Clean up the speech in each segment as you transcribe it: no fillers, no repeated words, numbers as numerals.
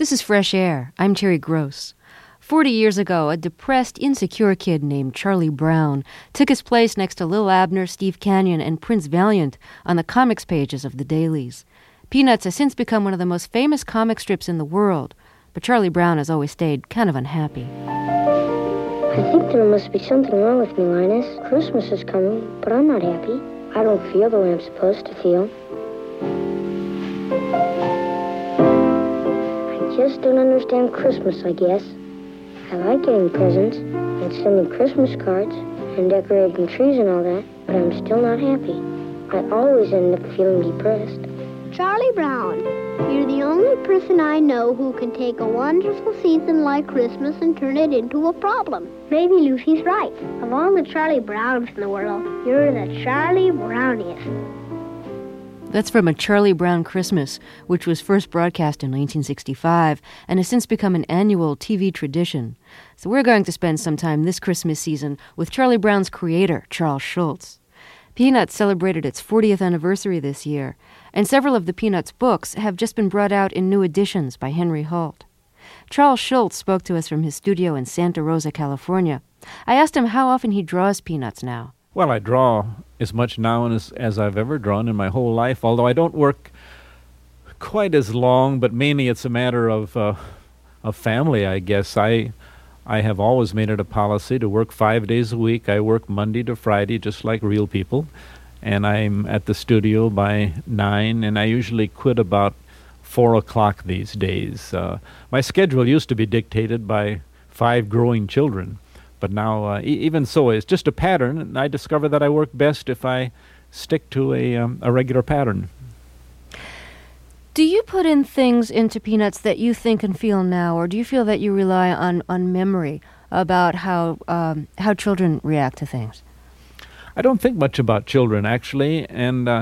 This is Fresh Air. I'm Terry Gross. 40 years ago, a depressed, insecure kid named Charlie Brown took his place next to Lil Abner, Steve Canyon, and Prince Valiant on the comics pages of the dailies. Peanuts has since become one of the most famous comic strips in the world, but Charlie Brown has always stayed kind of unhappy. I think there must be something wrong with me, Linus. Christmas is coming, but I'm not happy. I don't feel the way I'm supposed to feel. I just don't understand Christmas, I guess. I like getting presents and sending Christmas cards and decorating trees and all that, but I'm still not happy. I always end up feeling depressed. Charlie Brown, you're the only person I know who can take a wonderful season like Christmas and turn it into a problem. Maybe Lucy's right. Of all the Charlie Browns in the world, you're the Charlie Browniest. That's from A Charlie Brown Christmas, which was first broadcast in 1965 and has since become an annual TV tradition. So we're going to spend some time this Christmas season with Charlie Brown's creator, Charles Schulz. Peanuts celebrated its 40th anniversary this year, and several of the Peanuts books have just been brought out in new editions by Henry Holt. Charles Schulz spoke to us from his studio in Santa Rosa, California. I asked him how often he draws Peanuts now. Well, I draw as much now as I've ever drawn in my whole life, although I don't work quite as long, but mainly it's a matter of family, I guess. I have always made it a policy to work 5 days a week. I work Monday to Friday, just like real people, and I'm at the studio by 9, and I usually quit about 4 o'clock these days. My schedule used to be dictated by 5 growing children. But now, even so, it's just a pattern, and I discover that I work best if I stick to a regular pattern. Do you put in things into Peanuts that you think and feel now, or do you feel that you rely on memory about how children react to things? I don't think much about children, actually, and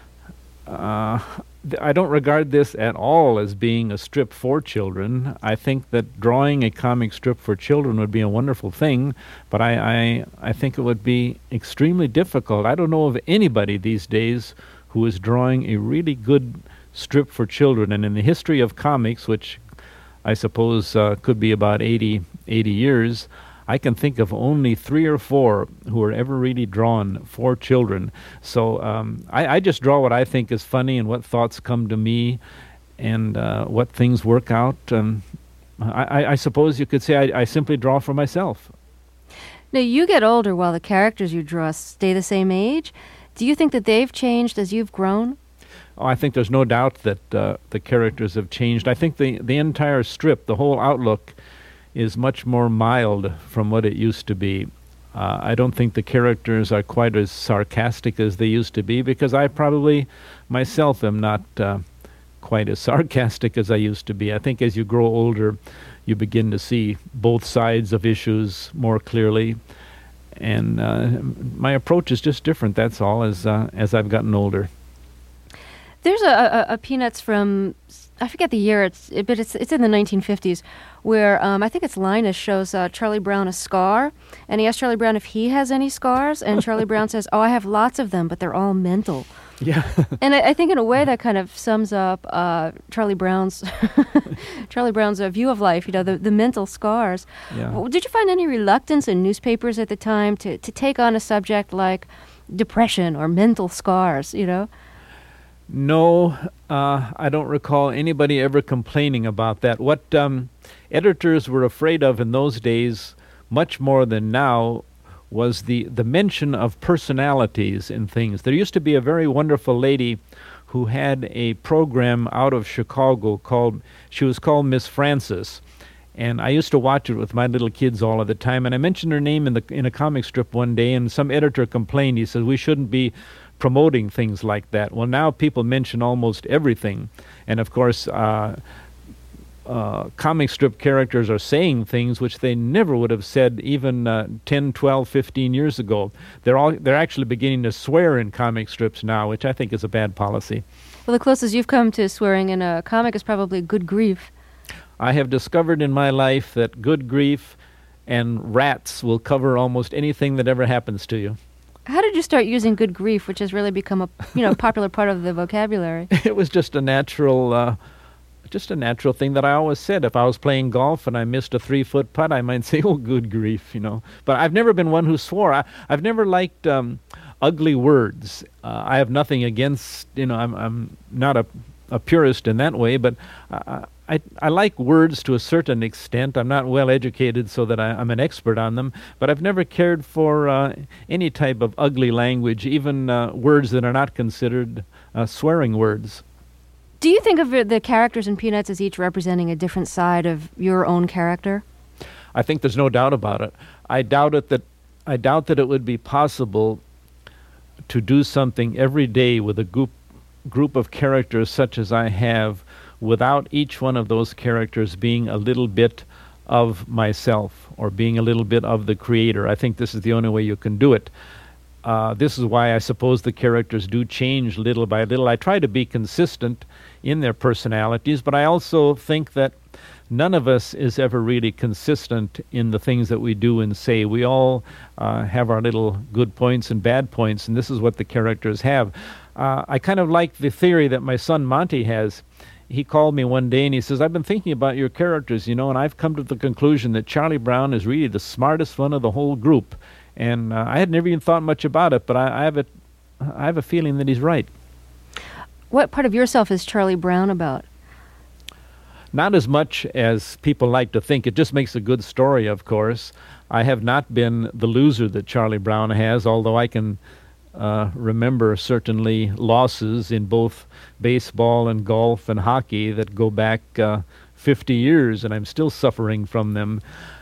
I don't regard this at all as being a strip for children. I think that drawing a comic strip for children would be a wonderful thing, but I think it would be extremely difficult. I don't know of anybody these days who is drawing a really good strip for children. And in the history of comics, which I suppose could be about 80 years, I can think of only 3 or 4 who were ever really drawn for children. So I just draw what I think is funny and what thoughts come to me and what things work out. I suppose you could say I simply draw for myself. Now, you get older while the characters you draw stay the same age. Do you think that they've changed as you've grown? Oh, I think there's no doubt that the characters have changed. I think the entire strip, the whole outlook, is much more mild from what it used to be. I don't think the characters are quite as sarcastic as they used to be, because I probably myself am not quite as sarcastic as I used to be. I think as you grow older, you begin to see both sides of issues more clearly, and my approach is just different, that's all, as I've gotten older. There's a Peanuts from, I forget the year, but it's in the 1950s, where I think it's Linus shows Charlie Brown a scar, and he asks Charlie Brown if he has any scars, and Charlie Brown says, "Oh, I have lots of them, but they're all mental." Yeah. And I think in a way that kind of sums up Charlie Brown's view of life, the mental scars. Yeah. Did you find any reluctance in newspapers at the time to take on a subject like depression or mental scars, No, I don't recall anybody ever complaining about that. What editors were afraid of in those days, much more than now, was the mention of personalities in things. There used to be a very wonderful lady who had a program out of Chicago she was called Miss Francis. And I used to watch it with my little kids all of the time. And I mentioned her name in a comic strip one day, and some editor complained. He said, we shouldn't be promoting things like that. Well, now people mention almost everything. And of course, comic strip characters are saying things which they never would have said even 10, 12, 15 years ago. They're actually beginning to swear in comic strips now, which I think is a bad policy. Well, the closest you've come to swearing in a comic is probably Good Grief. I have discovered in my life that Good Grief and rats will cover almost anything that ever happens to you. How did you start using Good Grief, which has really become a popular part of the vocabulary? It was just a natural just a natural thing that I always said. If I was playing golf and I missed a 3-foot putt, I might say, "Oh, good grief," But I've never been one who swore. I've never liked ugly words. I have nothing against, I'm not a purist in that way, but I like words to a certain extent. I'm not well educated so that I'm an expert on them, but I've never cared for any type of ugly language, even words that are not considered swearing words. Do you think of the characters in Peanuts as each representing a different side of your own character? I think there's no doubt about it. I doubt that it would be possible to do something every day with a group of characters such as I have without each one of those characters being a little bit of myself or being a little bit of the creator. I think this is the only way you can do it. This is why I suppose the characters do change little by little. I try to be consistent in their personalities, but I also think that none of us is ever really consistent in the things that we do and say. We all have our little good points and bad points, and this is what the characters have. I kind of like the theory that my son Monty has. He called me one day and he says, "I've been thinking about your characters, and I've come to the conclusion that Charlie Brown is really the smartest one of the whole group." And I had never even thought much about it, but I have a feeling that he's right. What part of yourself is Charlie Brown about? Not as much as people like to think. It just makes a good story, of course. I have not been the loser that Charlie Brown has, although I can remember certainly losses in both baseball and golf and hockey that go back 50 years, and I'm still suffering from them.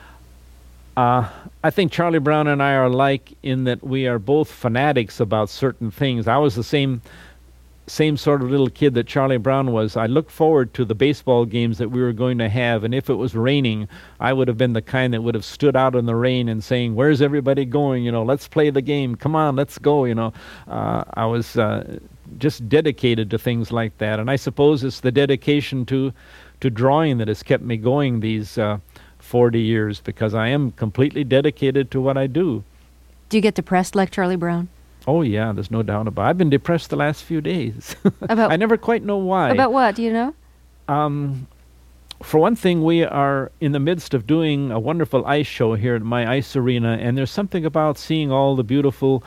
I think Charlie Brown and I are alike in that we are both fanatics about certain things. I was the same sort of little kid that Charlie Brown was. I looked forward to the baseball games that we were going to have, and if it was raining, I would have been the kind that would have stood out in the rain and saying, "Where's everybody going? Let's play the game. Come on, let's go." I was just dedicated to things like that, and I suppose it's the dedication to drawing that has kept me going these 40 years, because I am completely dedicated to what I do. Do you get depressed like Charlie Brown? Oh, yeah, there's no doubt about it. I've been depressed the last few days. About I never quite know why. About what? Do you know? For one thing, we are in the midst of doing a wonderful ice show here at my ice arena, and there's something about seeing all the beautiful,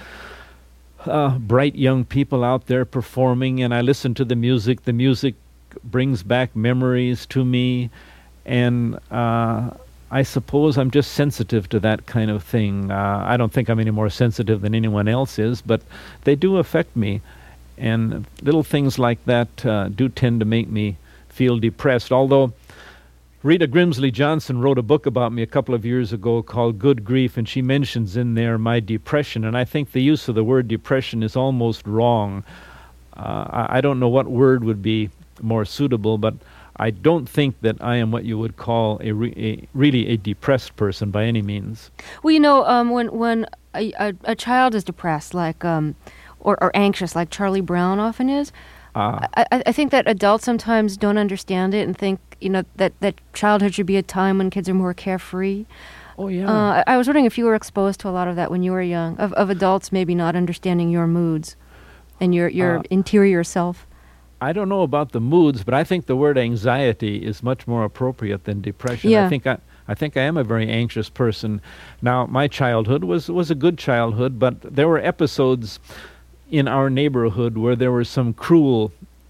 bright young people out there performing, and I listen to the music. The music brings back memories to me, and I suppose I'm just sensitive to that kind of thing. I don't think I'm any more sensitive than anyone else is, but they do affect me. And little things like that do tend to make me feel depressed. Although Rita Grimsley Johnson wrote a book about me a couple of years ago called Good Grief, and she mentions in there my depression. And I think the use of the word depression is almost wrong. I don't know what word would be more suitable, but I don't think that I am what you would call really a depressed person by any means. Well, when a child is depressed, like or anxious, like Charlie Brown often is, I think that adults sometimes don't understand it and think that childhood should be a time when kids are more carefree. Oh yeah. I was wondering if you were exposed to a lot of that when you were young, of adults maybe not understanding your moods and your interior self. I don't know about the moods, but I think the word anxiety is much more appropriate than depression. Yeah. I think I am a very anxious person. Now, my childhood was a good childhood, but there were episodes in our neighborhood where there were some cruel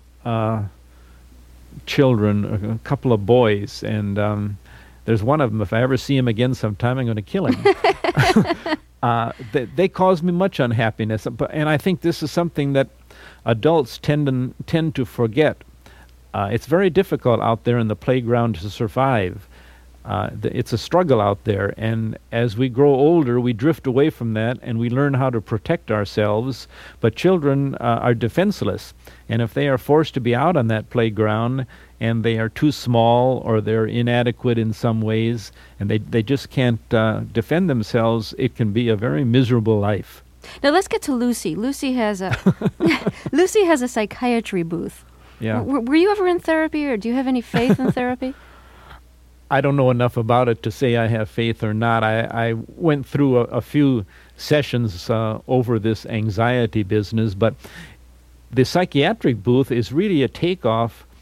children, a couple of boys, and there's one of them. If I ever see him again sometime, I'm going to kill him. They caused me much unhappiness, and I think this is something that adults tend to forget. It's very difficult out there in the playground to survive. It's a struggle out there, and as we grow older, we drift away from that, and we learn how to protect ourselves. But children are defenseless, and if they are forced to be out on that playground, and they are too small, or they're inadequate in some ways, and they just can't defend themselves, it can be a very miserable life. Now let's get to Lucy. Lucy has a psychiatry booth. Yeah. Were you ever in therapy, or do you have any faith in therapy? I don't know enough about it to say I have faith or not. I went through a few sessions over this anxiety business, but the psychiatric booth is really a takeoff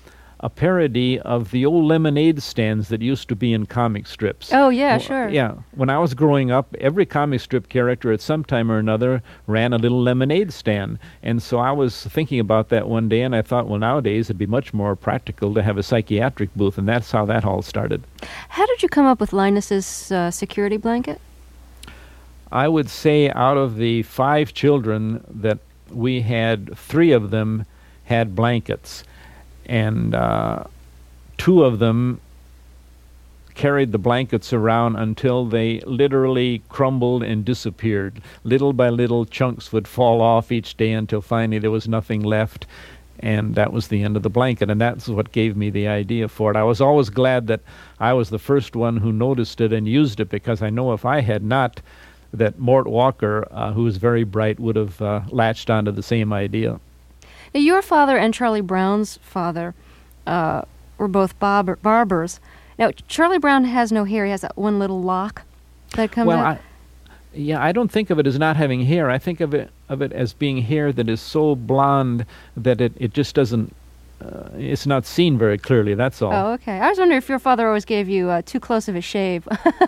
a parody of the old lemonade stands that used to be in comic strips. Oh, yeah, sure. Yeah. When I was growing up, every comic strip character at some time or another ran a little lemonade stand. And so I was thinking about that one day, and I thought, well, nowadays it'd be much more practical to have a psychiatric booth, and that's how that all started. How did you come up with Linus's security blanket? I would say out of the 5 children that we had, 3 of them had blankets. And 2 of them carried the blankets around until they literally crumbled and disappeared. Little by little, chunks would fall off each day until finally there was nothing left, and that was the end of the blanket. And that's what gave me the idea for it. I was always glad that I was the first one who noticed it and used it, because I know if I had not, that Mort Walker, who was very bright, would have latched onto the same idea. Now, your father and Charlie Brown's father were both barbers. Now, Charlie Brown has no hair. He has that one little lock that comes out. I don't think of it as not having hair. I think of it as being hair that is so blonde that it just doesn't, it's not seen very clearly, that's all. Oh, okay. I was wondering if your father always gave you too close of a shave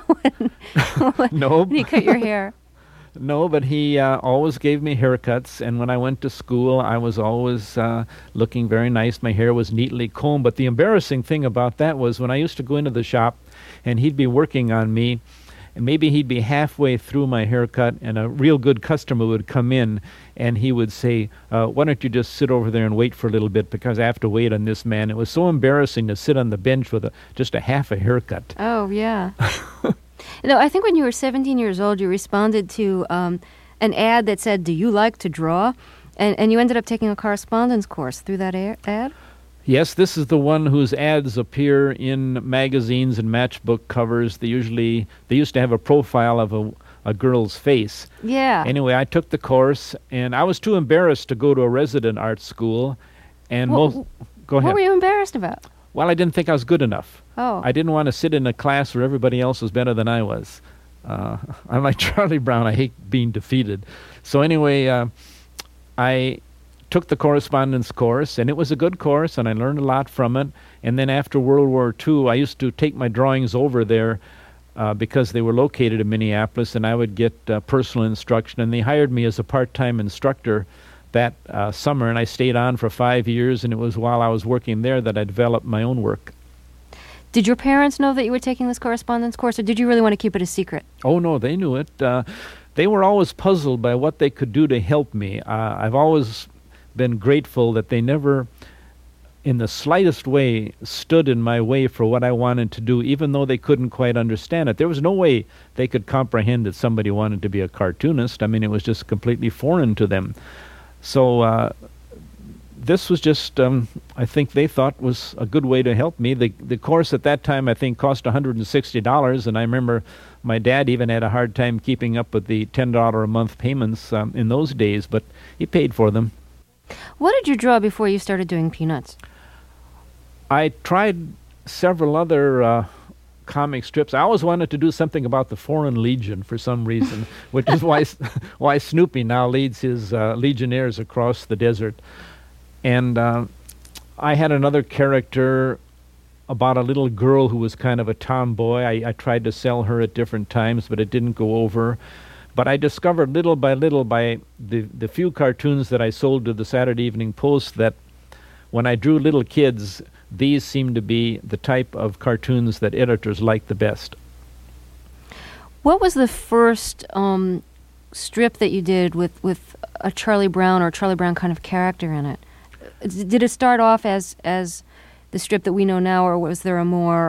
Nope. when he cut your hair. No, but he always gave me haircuts, and when I went to school, I was always looking very nice. My hair was neatly combed, but the embarrassing thing about that was when I used to go into the shop, and he'd be working on me, and maybe he'd be halfway through my haircut, and a real good customer would come in, and he would say, why don't you just sit over there and wait for a little bit, because I have to wait on this man. It was so embarrassing to sit on the bench with just a half a haircut. Oh, yeah. No, I think when you were 17 years old, you responded to an ad that said, "Do you like to draw?" And you ended up taking a correspondence course through that ad? Yes, this is the one whose ads appear in magazines and matchbook covers. They used to have a profile of a girl's face. Yeah. Anyway, I took the course, and I was too embarrassed to go to a resident art school. And go ahead. What were you embarrassed about? Well, I didn't think I was good enough. Oh. I didn't want to sit in a class where everybody else was better than I was. I'm like Charlie Brown. I hate being defeated. So anyway, I took the correspondence course, and it was a good course, and I learned a lot from it. And then after World War II, I used to take my drawings over there because they were located in Minneapolis, and I would get personal instruction. And they hired me as a part-time instructor that summer, and I stayed on for 5 years, and it was while I was working there that I developed my own work. Did your parents know that you were taking this correspondence course, or did you really want to keep it a secret? Oh, no, they knew it. They were always puzzled by what they could do to help me. I've always been grateful that they never, in the slightest way, stood in my way for what I wanted to do, even though they couldn't quite understand it. There was no way they could comprehend that somebody wanted to be a cartoonist. I mean, it was just completely foreign to them. So this was just, I think they thought was a good way to help me. The course at that time, I think, cost $160, and I remember my dad even had a hard time keeping up with the $10 a month payments in those days, but he paid for them. What did you draw before you started doing Peanuts? I tried several other comic strips. I always wanted to do something about the Foreign Legion for some reason, which is why Snoopy now leads his legionnaires across the desert. And I had another character about a little girl who was kind of a tomboy. I tried to sell her at different times, but it didn't go over. But I discovered little by little by the few cartoons that I sold to the Saturday Evening Post that when I drew little kids, these seemed to be the type of cartoons that editors liked the best. What was the first strip that you did with a Charlie Brown or Charlie Brown kind of character in it? Did it start off as the strip that we know now, or was there a more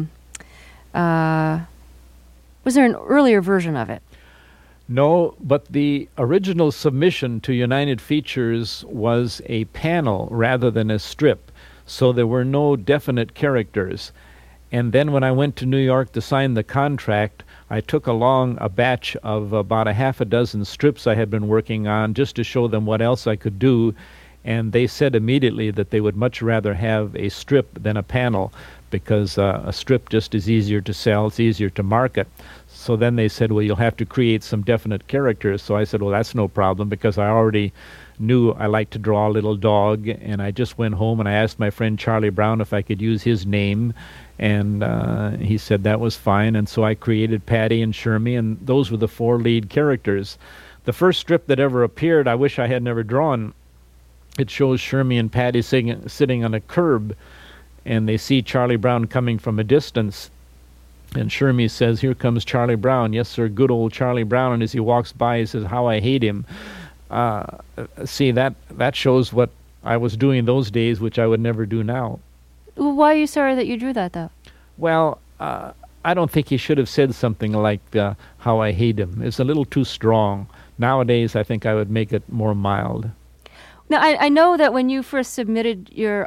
was there an earlier version of it? No, but the original submission to United Features was a panel rather than a strip, so there were no definite characters. And then when I went to New York to sign the contract, I took along a batch of about a half a dozen strips I had been working on just to show them what else I could do, and they said immediately that they would much rather have a strip than a panel, because a strip just is easier to sell, it's easier to market. So then they said, well, you'll have to create some definite characters. So I said, well, that's no problem, because I already knew I liked to draw a little dog, and I just went home and I asked my friend Charlie Brown if I could use his name, and he said that was fine. And so I created Patty and Shermie, and those were the 4 lead characters. The first strip that ever appeared, I wish I had never drawn. It shows Shermie and Patty sitting on a curb, and they see Charlie Brown coming from a distance. And Shermie says, "Here comes Charlie Brown." "Yes, sir, good old Charlie Brown." And as he walks by, he says, "How I hate him." See, that shows what I was doing those days, which I would never do now. Well, why are you sorry that you drew that, though? Well, I don't think he should have said something like "How I hate him." It's a little too strong. Nowadays, I think I would make it more mild. Now, I know that when you first submitted your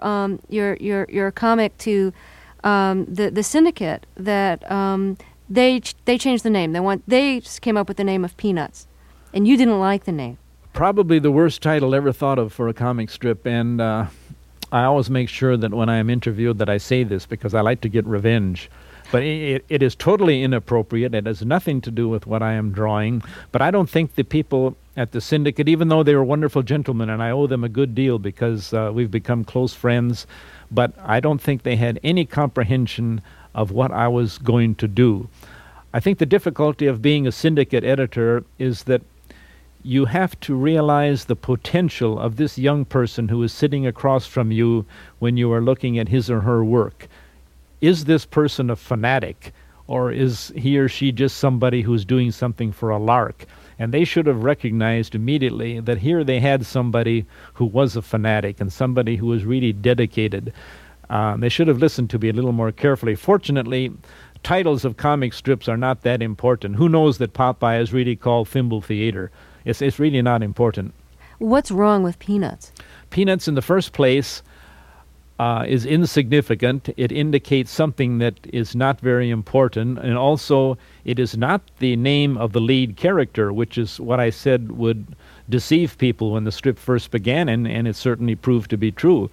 comic to the syndicate, that they changed the name. They just came up with the name of Peanuts, and you didn't like the name. Probably the worst title ever thought of for a comic strip, and I always make sure that when I am interviewed that I say this, because I like to get revenge. But it is totally inappropriate. It has nothing to do with what I am drawing. But I don't think the people at the syndicate, even though they were wonderful gentlemen, and I owe them a good deal because we've become close friends, but I don't think they had any comprehension of what I was going to do. I think the difficulty of being a syndicate editor is that you have to realize the potential of this young person who is sitting across from you when you are looking at his or her work. Is this person a fanatic, or is he or she just somebody who's doing something for a lark? And they should have recognized immediately that here they had somebody who was a fanatic and somebody who was really dedicated. They should have listened to me a little more carefully. Fortunately, titles of comic strips are not that important. Who knows that Popeye is really called Thimble Theater? It's really not important. What's wrong with Peanuts? Peanuts, in the first place, is insignificant. It indicates something that is not very important, and also it is not the name of the lead character, which is what I said would deceive people when the strip first began, and it certainly proved to be true.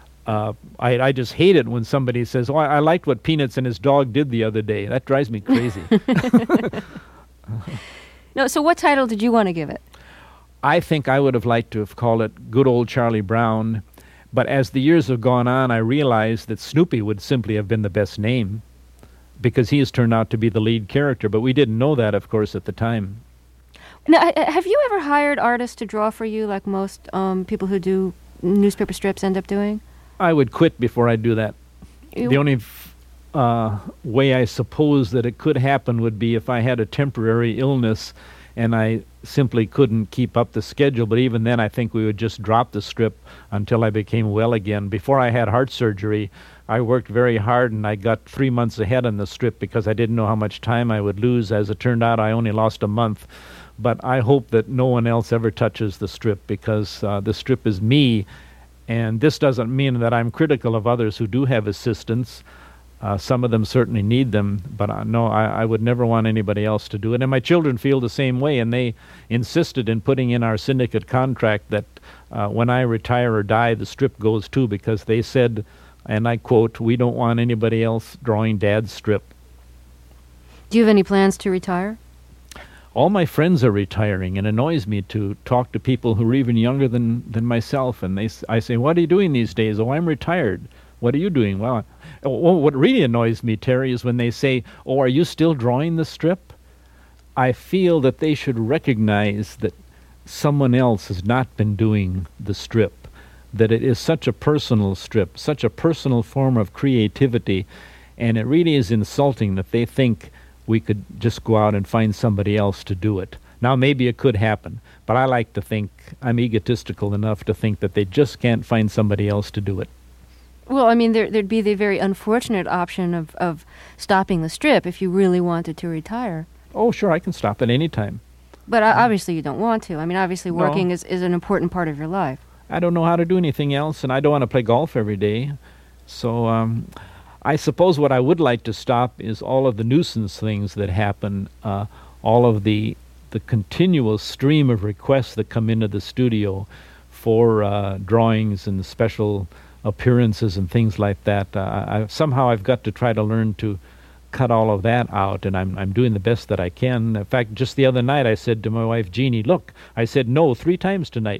I just hate it when somebody says, "Oh, I liked what Peanuts and his dog did the other day." That drives me crazy. No, so what title did you want to give it? I think I would have liked to have called it Good Old Charlie Brown. But as the years have gone on, I realized that Snoopy would simply have been the best name, because he has turned out to be the lead character. But we didn't know that, of course, at the time. Now, have you ever hired artists to draw for you, like most people who do newspaper strips end up doing? I would quit before I do that. The only way I suppose that it could happen would be if I had a temporary illness and I simply couldn't keep up the schedule. But even then, I think we would just drop the strip until I became well again. Before I had heart surgery, I worked very hard, and I got 3 months ahead on the strip because I didn't know how much time I would lose. As it turned out, I only lost a month. But I hope that no one else ever touches the strip, because the strip is me. And this doesn't mean that I'm critical of others who do have assistants. Some of them certainly need them, but no, I would never want anybody else to do it. And my children feel the same way, and they insisted in putting in our syndicate contract that when I retire or die, the strip goes too, because they said, and I quote, "We don't want anybody else drawing Dad's strip." Do you have any plans to retire? All my friends are retiring, and it annoys me to talk to people who are even younger than myself, and I say, "What are you doing these days?" "Oh, I'm retired." "What are you doing?" "Well, what really annoys me, Terry, is when they say, "Oh, are you still drawing the strip?" I feel that they should recognize that someone else has not been doing the strip, that it is such a personal strip, such a personal form of creativity, and it really is insulting that they think we could just go out and find somebody else to do it. Now, maybe it could happen, but I like to think, I'm egotistical enough to think that they just can't find somebody else to do it. Well, I mean, there'd be the very unfortunate option of stopping the strip if you really wanted to retire. Oh, sure, I can stop at any time. But obviously you don't want to. I mean, obviously working is an important part of your life. I don't know how to do anything else, and I don't want to play golf every day. So I suppose what I would like to stop is all of the nuisance things that happen, all of the continual stream of requests that come into the studio for drawings and special appearances and things like that. Somehow I've got to try to learn to cut all of that out, and I'm doing the best that I can. In fact, just the other night I said to my wife Jeannie, "Look, I said no 3 times tonight."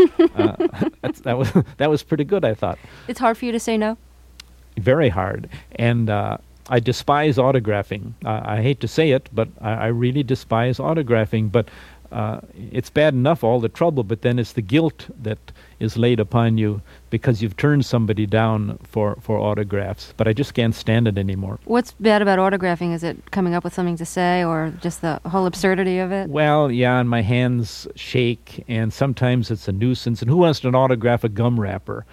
That was pretty good, I thought. It's hard for you to say no? Very hard, and I despise autographing. I hate to say it, but I really despise autographing. But it's bad enough, all the trouble, but then it's the guilt that is laid upon you because you've turned somebody down for autographs. But I just can't stand it anymore. What's bad about autographing? Is it coming up with something to say, or just the whole absurdity of it? Well, yeah, and my hands shake, and sometimes it's a nuisance. And who wants to autograph a gum wrapper?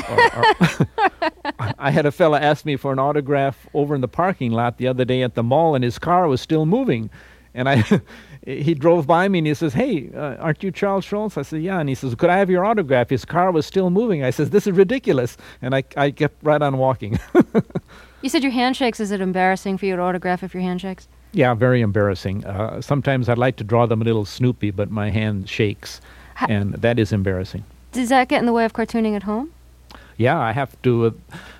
I had a fella ask me for an autograph over in the parking lot the other day at the mall, and his car was still moving. And he drove by me and he says, "Hey, aren't you Charles Schulz?" I said, "Yeah." And he says, "Could I have your autograph?" His car was still moving. I says, "This is ridiculous." And I kept right on walking. You said your hand shakes. Is it embarrassing for you to autograph if your hand shakes? Yeah, very embarrassing. Sometimes I'd like to draw them a little Snoopy, but my hand shakes, and that is embarrassing. Does that get in the way of cartooning at home? Yeah, I have to.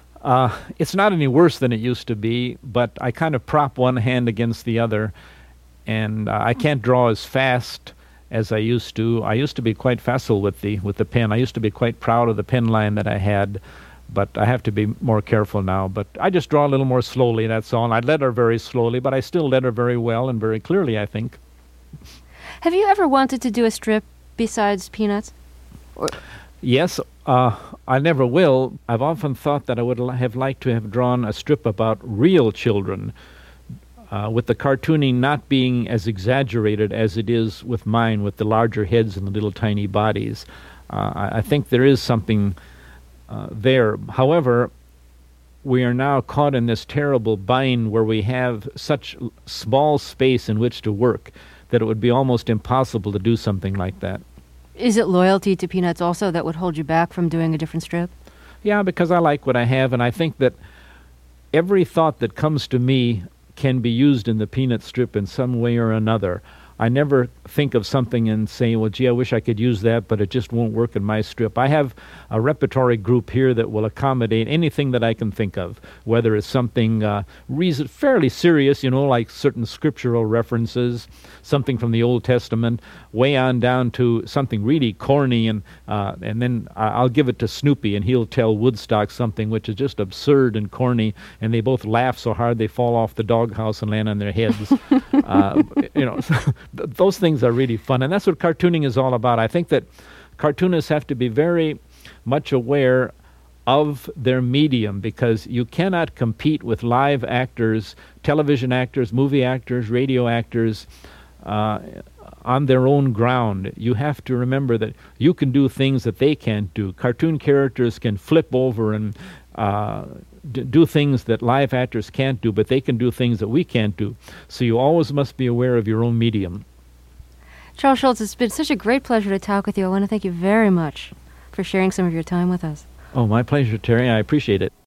It's not any worse than it used to be, but I kind of prop one hand against the other, and I can't draw as fast as I used to. I used to be quite facile with the pen. I used to be quite proud of the pen line that I had, but I have to be more careful now. But I just draw a little more slowly, that's all. And I letter very slowly, but I still letter very well and very clearly, I think. Have you ever wanted to do a strip besides Peanuts? Yes, I never will. I've often thought that I would have liked to have drawn a strip about real children, with the cartooning not being as exaggerated as it is with mine, with the larger heads and the little tiny bodies. I think there is something there. However, we are now caught in this terrible bind where we have such small space in which to work that it would be almost impossible to do something like that. Is it loyalty to Peanuts also that would hold you back from doing a different strip? Yeah, because I like what I have, and I think that every thought that comes to me can be used in the Peanut strip in some way or another. I never think of something and say, well, gee, I wish I could use that, but it just won't work in my strip. I have a repertory group here that will accommodate anything that I can think of, whether it's something fairly serious, like certain scriptural references, something from the Old Testament, way on down to something really corny, and then I'll give it to Snoopy, and he'll tell Woodstock something which is just absurd and corny, and they both laugh so hard they fall off the doghouse and land on their heads. Those things are really fun, and that's what cartooning is all about. I think that cartoonists have to be very much aware of their medium, because you cannot compete with live actors, television actors, movie actors, radio actors on their own ground. You have to remember that you can do things that they can't do. Cartoon characters can flip over and do things that live actors can't do, but they can do things that we can't do. So you always must be aware of your own medium. Charles Schulz, it's been such a great pleasure to talk with you. I want to thank you very much for sharing some of your time with us. Oh, my pleasure, Terry. I appreciate it.